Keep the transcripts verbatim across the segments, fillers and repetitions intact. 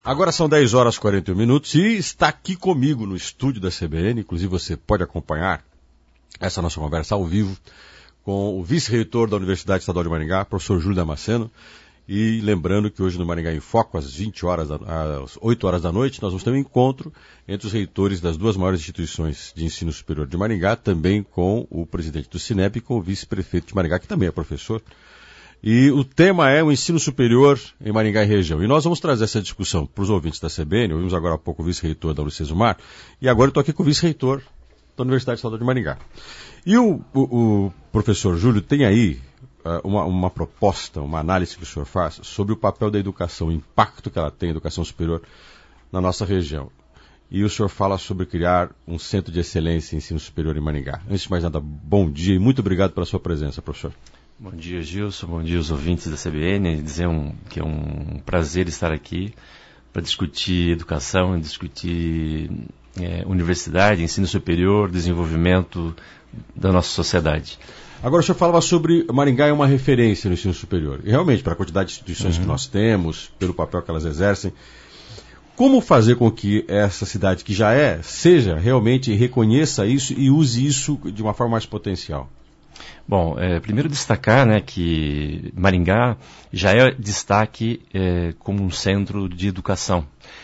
Agora são dez horas e quarenta e um minutos e está aqui comigo no estúdio da C B N, inclusive você pode acompanhar essa nossa conversa ao vivo com o vice-reitor da Universidade Estadual de Maringá, professor Júlio Damasceno. E lembrando que hoje no Maringá em Foco, às vinte horas, às oito horas da noite, nós vamos ter um encontro entre os reitores das duas maiores instituições de ensino superior de Maringá, também com o presidente do Cinep e com o vice-prefeito de Maringá, que também é professor. E o tema é o ensino superior em Maringá e região. E nós vamos trazer essa discussão para os ouvintes da C B N. Ouvimos agora há pouco o vice-reitor da Unicesumar. E agora eu estou aqui com o vice-reitor da Universidade Estadual de Maringá. E o, o, o professor Júlio tem aí uh, uma, uma proposta, uma análise que o senhor faz sobre o papel da educação, o impacto que ela tem, a educação superior, na nossa região. E o senhor fala sobre criar um centro de excelência em ensino superior em Maringá. Antes de mais nada, bom dia e muito obrigado pela sua presença, professor. Bom dia, Gilson. Bom dia aos ouvintes da C B N. Dizer um, que é um prazer estar aqui para discutir educação, discutir é, universidade, ensino superior, desenvolvimento da nossa sociedade. Agora, o senhor falava sobre Maringá é uma referência no ensino superior. E realmente, para a quantidade de instituições uhum. que nós temos, pelo papel que elas exercem, como fazer com que essa cidade que já é, seja, realmente reconheça isso e use isso de uma forma mais potencial? Bom, é, primeiro destacar, né, que Maringá já é destaque é, como um centro de educação.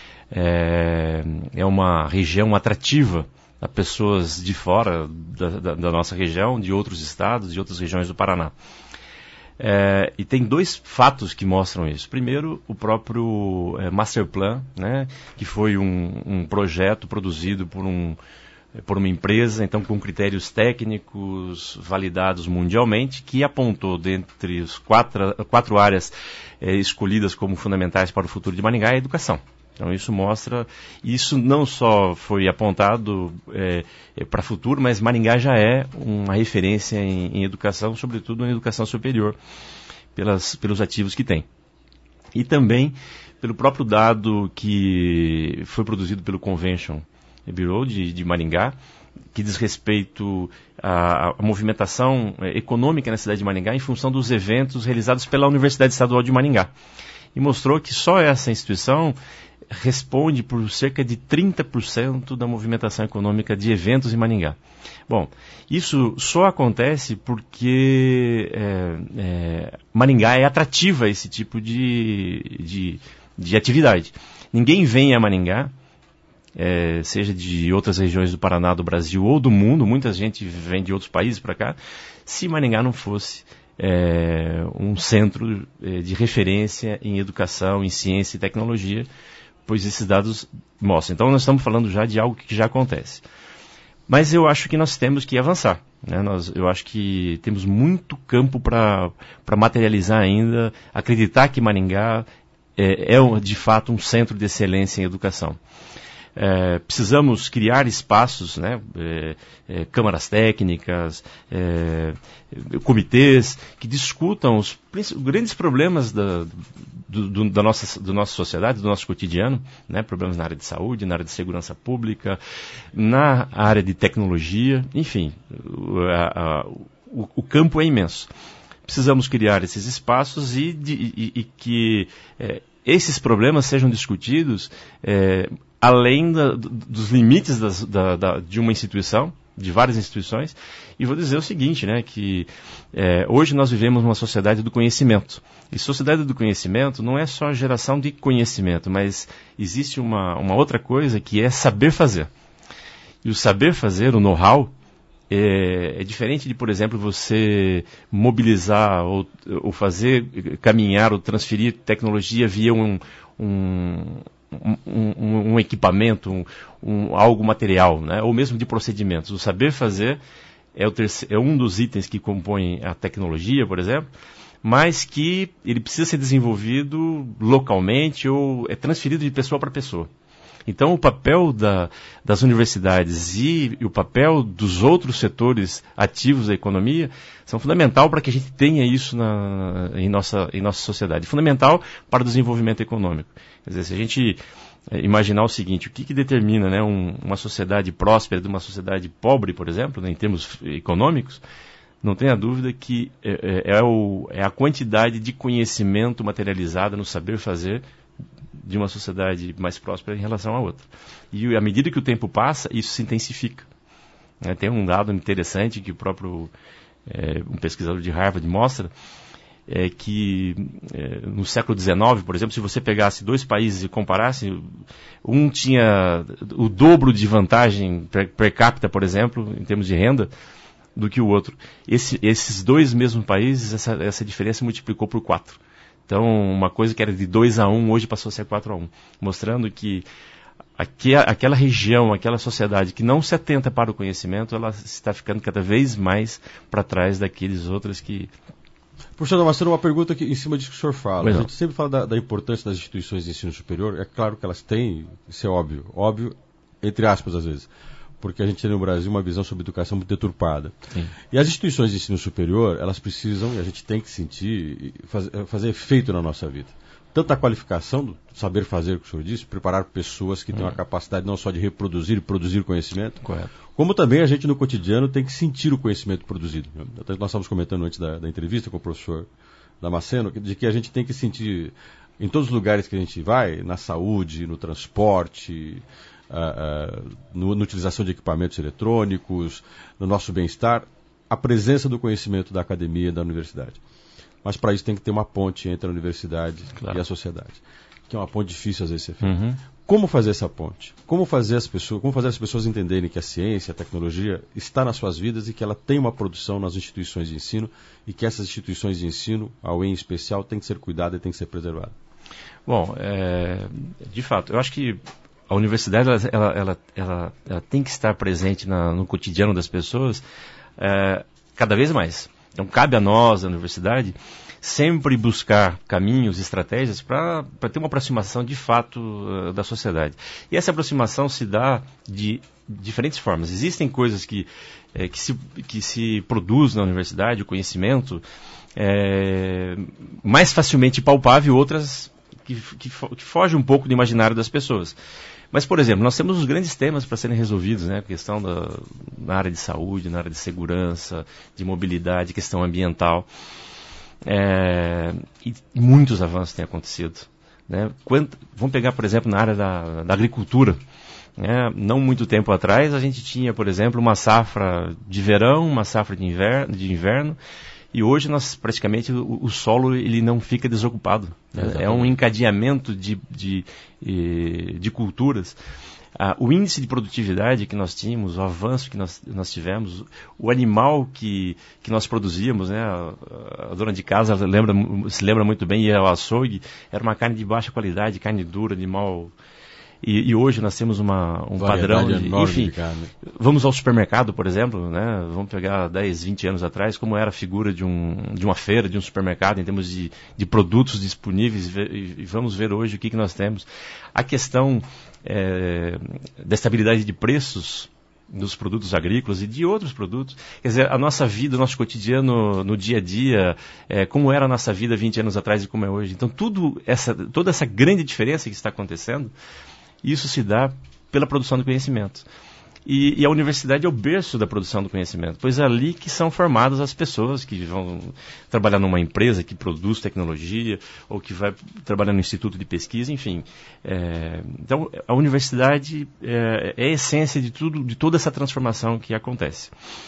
É, é uma região atrativa a pessoas de fora da, da, da nossa região, de outros estados, de outras regiões do Paraná. É, e tem dois fatos que mostram isso. Primeiro, o próprio é, Master Plan, né, que foi um, um projeto produzido por um por uma empresa, então com critérios técnicos validados mundialmente, que apontou dentre as quatro, quatro áreas eh, escolhidas como fundamentais para o futuro de Maringá a educação. Então isso mostra, isso não só foi apontado eh, para o futuro, mas Maringá já é uma referência em, em educação, sobretudo em educação superior, pelas, pelos ativos que tem. E também pelo próprio dado que foi produzido pelo Convention Bureau de, de Maringá, que diz respeito à, à movimentação eh, econômica na cidade de Maringá em função dos eventos realizados pela Universidade Estadual de Maringá. E mostrou que só essa instituição responde por cerca de trinta por cento da movimentação econômica de eventos em Maringá. Bom, isso só acontece porque é, é, Maringá é atrativa a esse tipo de, de, de atividade. Ninguém vem a Maringá, É, seja de outras regiões do Paraná, do Brasil ou do mundo, muita gente vem de outros países para cá, se Maringá não fosse é, um centro é, de referência em educação, em ciência e tecnologia, pois esses dados mostram. Então nós estamos falando já de algo que já acontece. Mas eu acho que nós temos que avançar, né? Nós, eu acho que temos muito campo para materializar ainda, acreditar que Maringá é, é de fato um centro de excelência em educação. É, precisamos criar espaços, né, é, é, câmaras técnicas, é, comitês que discutam os, os grandes problemas da, do, do, da, nossa, da nossa sociedade, do nosso cotidiano, né, problemas na área de saúde, na área de segurança pública, na área de tecnologia, enfim, o, a, o, o campo é imenso. Precisamos criar esses espaços e, de, e, e que é, esses problemas sejam discutidos é, além da, dos limites das, da, da, de uma instituição, de várias instituições. E vou dizer o seguinte, né, que é, hoje nós vivemos uma sociedade do conhecimento. E sociedade do conhecimento não é só geração de conhecimento, mas existe uma, uma outra coisa que é saber fazer. E o saber fazer, o know-how, é, é diferente de, por exemplo, você mobilizar ou, ou fazer, caminhar ou transferir tecnologia via um... um Um, um, um equipamento, um, um, algo material, né? Ou mesmo de procedimentos. O saber fazer é, o terceiro, é um dos itens que compõem a tecnologia, por exemplo, mas que ele precisa ser desenvolvido localmente ou é transferido de pessoa para pessoa. Então, o papel da, das universidades e, e o papel dos outros setores ativos da economia são fundamental para que a gente tenha isso na, em, nossa, em nossa sociedade. Fundamental para o desenvolvimento econômico. Quer dizer, se a gente é, imaginar o seguinte, o que, que determina, né, um, uma sociedade próspera de uma sociedade pobre, por exemplo, né, em termos econômicos, não tenha dúvida que é, é, é, o, é a quantidade de conhecimento materializada no saber fazer de uma sociedade mais próspera em relação à outra. E à medida que o tempo passa, isso se intensifica. É, tem um dado interessante que o próprio é, um pesquisador de Harvard mostra, é que é, no século dezenove, por exemplo, se você pegasse dois países e comparasse, um tinha o dobro de vantagem per, per capita, por exemplo, em termos de renda, do que o outro. Esse, esses dois mesmos países, essa, essa diferença multiplicou por quatro. Então, uma coisa que era de dois a um, hoje passou a ser quatro a um, mostrando que aqui, aquela região, aquela sociedade que não se atenta para o conhecimento, ela está ficando cada vez mais para trás daqueles outros que... Professor Damasceno, uma pergunta aqui em cima disso que o senhor fala. Pois a não. gente sempre fala da, da importância das instituições de ensino superior. É claro que elas têm, isso é óbvio, óbvio, entre aspas, às vezes, porque a gente tem no Brasil uma visão sobre educação muito deturpada. Sim. E as instituições de ensino superior, elas precisam, e a gente tem que sentir, faz, fazer efeito na nossa vida. Tanto a qualificação, do saber fazer, que o senhor disse, preparar pessoas que têm hum. uma capacidade não só de reproduzir e produzir conhecimento, Correto. como também a gente no cotidiano tem que sentir o conhecimento produzido. Até nós estávamos comentando antes da, da entrevista com o professor Damasceno, de que a gente tem que sentir, em todos os lugares que a gente vai, na saúde, no transporte, uh, uh, no, na utilização de equipamentos eletrônicos, no nosso bem-estar, a presença do conhecimento da academia e da universidade. Mas para isso tem que ter uma ponte entre a universidade claro. e a sociedade, que é uma ponte difícil às vezes ser feita. Uhum. Como fazer essa ponte? Como fazer as pessoas, como fazer as pessoas entenderem que a ciência, a tecnologia está nas suas vidas e que ela tem uma produção nas instituições de ensino e que essas instituições de ensino, a U E M em especial, tem que ser cuidada e tem que ser preservada? Bom, é, de fato, eu acho que a universidade ela, ela, ela, ela, ela tem que estar presente na, no cotidiano das pessoas é, cada vez mais. Então, cabe a nós, a universidade, sempre buscar caminhos, estratégias para ter uma aproximação de fato uh, da sociedade. E essa aproximação se dá de diferentes formas. Existem coisas que, eh, que, se, que se produz na universidade, o conhecimento, é, mais facilmente palpável, outras que, que, que fogem um pouco do imaginário das pessoas. Mas, por exemplo, nós temos os grandes temas para serem resolvidos, né? A questão da, na área de saúde, na área de segurança, de mobilidade, questão ambiental. É, e muitos avanços têm acontecido. Né? Quanto, vamos pegar, por exemplo, na área da, da agricultura. Né? Não muito tempo atrás, a gente tinha, por exemplo, uma safra de verão, uma safra de inverno, de inverno e hoje nós praticamente o, o solo ele não fica desocupado. Né? É um encadeamento de, de, de, de culturas. Ah, o índice de produtividade que nós tínhamos, o avanço que nós, nós tivemos, o animal que, que nós produzíamos, né? a, a dona de casa lembra, se lembra muito bem, ia ao açougue, era uma carne de baixa qualidade, carne dura, animal... E, e hoje nós temos uma, um padrão de, enfim, de vamos ao supermercado, por exemplo, né? Vamos pegar dez, vinte anos atrás, como era a figura de, um, de uma feira, de um supermercado, em termos de, de produtos disponíveis, e, e vamos ver hoje o que, que nós temos. A questão é, da estabilidade de preços dos produtos agrícolas e de outros produtos, quer dizer, a nossa vida, o nosso cotidiano no dia a dia, é, como era a nossa vida vinte anos atrás e como é hoje. Então, tudo essa, toda essa grande diferença que está acontecendo, isso se dá pela produção do conhecimento. E, e a universidade é o berço da produção do conhecimento, pois é ali que são formadas as pessoas que vão trabalhar numa empresa que produz tecnologia, ou que vai trabalhar no instituto de pesquisa, enfim. É, então, a universidade é, é a essência de tudo, de toda essa transformação que acontece.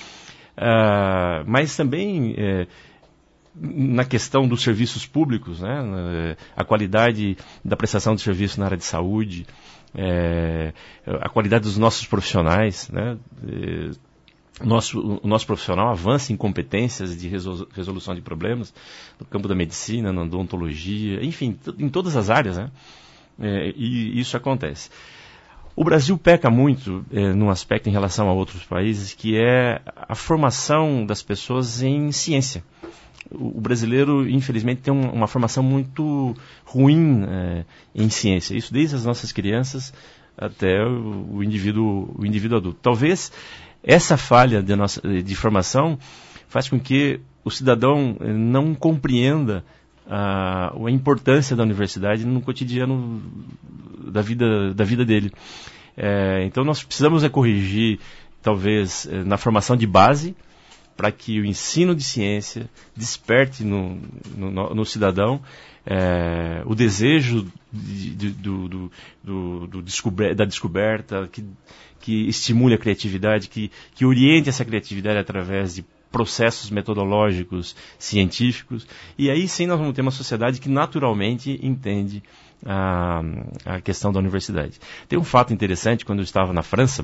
Ah, mas também... É, na questão dos serviços públicos, né, a qualidade da prestação de serviço na área de saúde, é, a qualidade dos nossos profissionais, né, é, o, nosso, o nosso profissional avança em competências de resolução de problemas no campo da medicina, na odontologia, enfim, em todas as áreas, né, é, e isso acontece. O Brasil peca muito é, num aspecto em relação a outros países, que é a formação das pessoas em ciência. O brasileiro, infelizmente, tem um, uma formação muito ruim é, em ciência. Isso desde as nossas crianças até o, o, indivíduo, o indivíduo adulto. Talvez essa falha de, nossa, de formação faz com que o cidadão não compreenda a, a importância da universidade no cotidiano da vida, da vida dele. É, então nós precisamos é, corrigir, talvez, na formação de base, para que o ensino de ciência desperte no, no, no cidadão é, o desejo de, de, do, do, do, do descober, da descoberta, que, que estimule a criatividade, que, que oriente essa criatividade através de processos metodológicos, científicos, e aí sim nós vamos ter uma sociedade que naturalmente entende a, a questão da universidade. Tem um fato interessante, quando eu estava na França,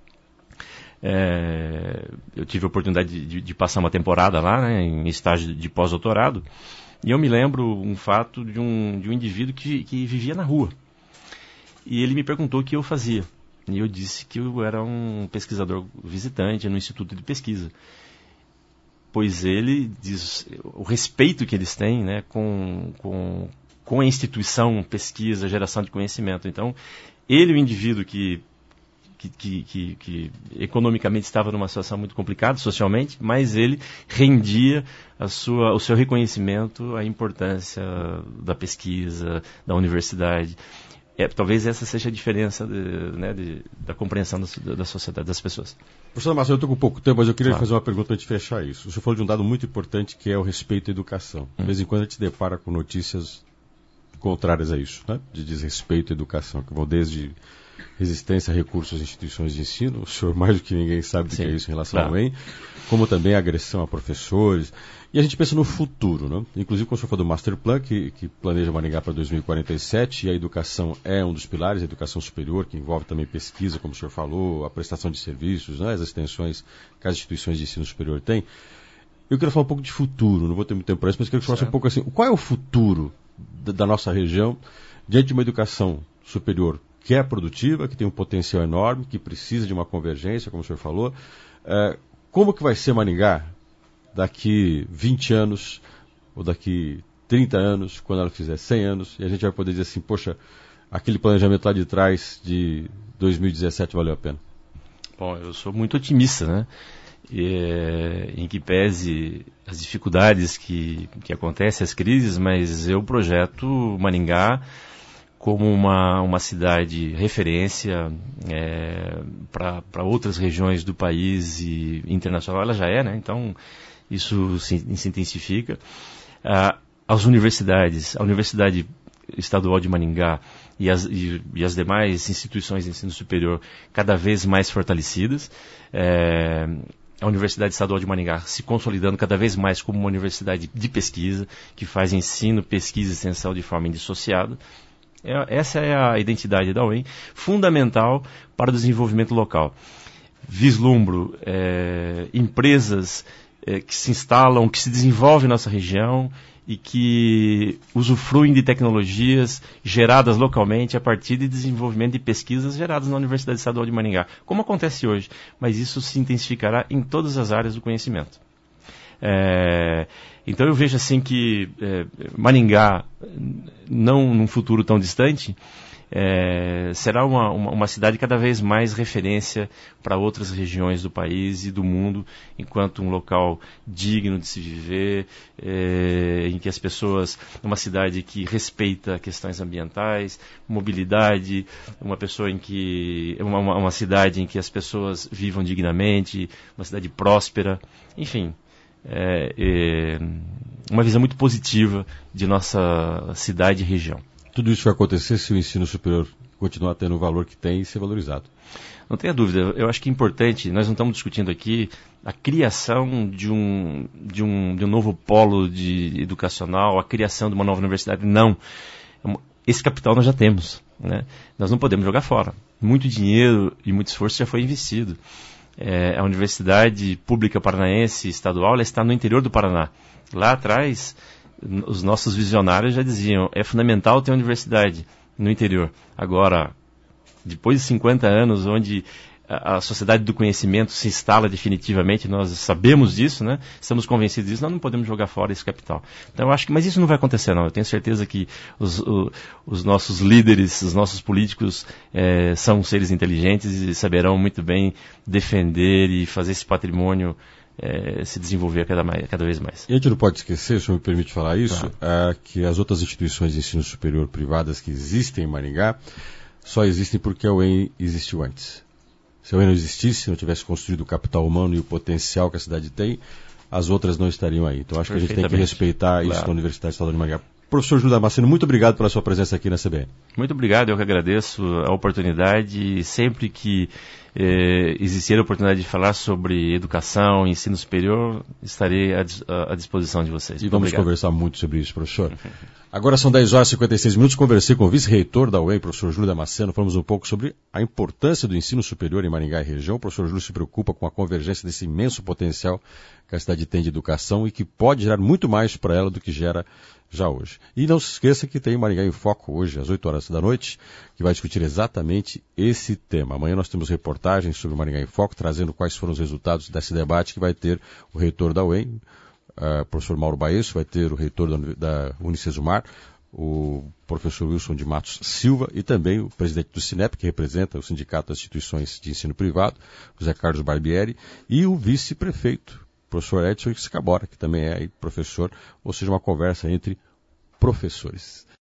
é, eu tive a oportunidade de, de passar uma temporada lá, né, em estágio de pós-doutorado, e eu me lembro um fato de um, de um indivíduo que, que vivia na rua. E ele me perguntou o que eu fazia. E eu disse que eu era um pesquisador visitante no Instituto de Pesquisa. Pois ele diz o respeito que eles têm, né, com, com, com a instituição, pesquisa, geração de conhecimento. Então, ele, o indivíduo que, que, que, que, que economicamente estava numa situação muito complicada, socialmente, mas ele rendia a sua, o seu reconhecimento à importância da pesquisa, da universidade. É, talvez essa seja a diferença de, né, de, da compreensão da, da sociedade, das pessoas. Professor Márcio, eu estou com pouco tempo, mas eu queria claro. fazer uma pergunta para a gente fechar isso. O senhor falou de um dado muito importante, que é o respeito à educação. De hum. vez em quando a gente se depara com notícias contrárias a isso, né? De desrespeito à educação, que vão desde resistência a recursos às instituições de ensino, o senhor mais do que ninguém sabe do que é isso em relação claro. ao E M, como também a agressão a professores. E a gente pensa no futuro, né? Inclusive, quando o senhor falou do Master Plan, que, que planeja Maringá para dois mil e quarenta e sete, e a educação é um dos pilares, a educação superior, que envolve também pesquisa, como o senhor falou, a prestação de serviços, né? As extensões que as instituições de ensino superior têm. Eu queria falar um pouco de futuro, não vou ter muito tempo para isso, mas eu queria que falasse um pouco assim, qual é o futuro da, da nossa região diante de uma educação superior que é produtiva, que tem um potencial enorme, que precisa de uma convergência, como o senhor falou. É, como que vai ser Maringá daqui vinte anos, ou daqui trinta anos, quando ela fizer cem anos, e a gente vai poder dizer assim, poxa, aquele planejamento lá de trás, de dois mil e dezessete, valeu a pena? Bom, eu sou muito otimista, né? E, em que pese as dificuldades que, que acontecem, as crises, mas eu projeto Maringá como uma, uma cidade referência é, para outras regiões do país e internacional. Ela já é, né? Então isso se, se intensifica. Ah, as universidades, a Universidade Estadual de Maringá e as, e, e as demais instituições de ensino superior cada vez mais fortalecidas. É, a Universidade Estadual de Maringá se consolidando cada vez mais como uma universidade de pesquisa, que faz ensino, pesquisa e extensão de forma indissociada. É, essa é a identidade da U E M, fundamental para o desenvolvimento local. Vislumbro é, empresas é, que se instalam, que se desenvolvem na nossa região e que usufruem de tecnologias geradas localmente a partir de desenvolvimento de pesquisas geradas na Universidade Estadual de Maringá, como acontece hoje, mas isso se intensificará em todas as áreas do conhecimento. É, então eu vejo assim que é, Maringá, não num futuro tão distante, é, será uma, uma, uma cidade cada vez mais referência para outras regiões do país e do mundo, enquanto um local digno de se viver, é, em que as pessoas, uma cidade que respeita questões ambientais, mobilidade, uma pessoa em que uma, uma cidade em que as pessoas vivam dignamente, uma cidade próspera, enfim. É, é, uma visão muito positiva de nossa cidade e região. Tudo isso vai acontecer se o ensino superior continuar tendo o valor que tem e ser valorizado. Não tenha dúvida. Eu acho que é importante, nós não estamos discutindo aqui a criação de um, de um, de um novo polo de educacional, a criação de uma nova universidade. Não. Esse capital nós já temos, né? Nós não podemos jogar fora. Muito dinheiro e muito esforço já foi investido. É, a Universidade Pública Paranaense Estadual, ela está no interior do Paraná. Lá atrás, os nossos visionários já diziam, é fundamental ter uma universidade no interior. Agora, depois de cinquenta anos, onde a, a sociedade do conhecimento se instala definitivamente, nós sabemos disso, né? Estamos convencidos disso, nós não podemos jogar fora esse capital. Então, eu acho que, mas isso não vai acontecer, não. Eu tenho certeza que os, o, os nossos líderes, os nossos políticos é, são seres inteligentes e saberão muito bem defender e fazer esse patrimônio É, se desenvolver cada, mais, cada vez mais. E a gente não pode esquecer, se o senhor me permite falar isso, claro. é, que as outras instituições de ensino superior privadas que existem em Maringá só existem porque a U E M existiu antes. Se a U E M não existisse, se não tivesse construído o capital humano e o potencial que a cidade tem, as outras não estariam aí. Então acho que a gente tem que respeitar isso claro. na Universidade Estadual de Maringá. Professor Júlio Damasceno, muito obrigado pela sua presença aqui na C B N. Muito obrigado, eu que agradeço a oportunidade. Sempre que eh, existir a oportunidade de falar sobre educação, ensino superior, estarei à, à disposição de vocês. E muito vamos obrigado. conversar muito sobre isso, professor. Agora são dez horas e cinquenta e seis minutos. Conversei com o vice-reitor da U E M, professor Júlio Damasceno. Falamos um pouco sobre a importância do ensino superior em Maringá e região. O professor Júlio se preocupa com a convergência desse imenso potencial que a cidade tem de educação e que pode gerar muito mais para ela do que gera já hoje. E não se esqueça que tem Maringá em Foco hoje, às oito horas da noite, que vai discutir exatamente esse tema. Amanhã nós temos reportagens sobre Maringá em Foco, trazendo quais foram os resultados desse debate que vai ter o reitor da U E M, o uh, professor Mauro Baesso, vai ter o reitor da, da Unicesumar, o professor Wilson de Matos Silva e também o presidente do Sinep, que representa o Sindicato das Instituições de Ensino Privado, José Carlos Barbieri, e o vice-prefeito, professor Edson Scabora, que também é aí professor, ou seja, uma conversa entre professores.